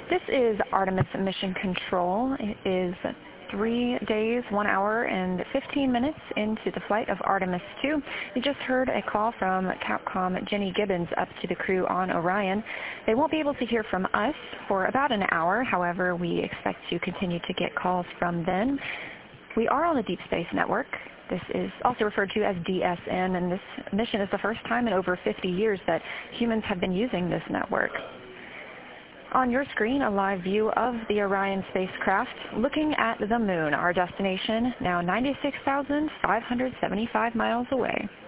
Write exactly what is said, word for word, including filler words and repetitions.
This is Artemis Mission Control. It is three days, one hour, and fifteen minutes into the flight of Artemis two. You just heard a call from Capcom Jenny Gibbons up to the crew on Orion. They won't be able to hear from us for about an hour. However, we expect to continue to get calls from them. We are on the Deep Space Network. This is also referred to as D S N, and this mission is the first time in over fifty years that humans have been using this network. On your screen, a live view of the Orion spacecraft looking at the moon, our destination, now ninety-six thousand five hundred seventy-five miles away.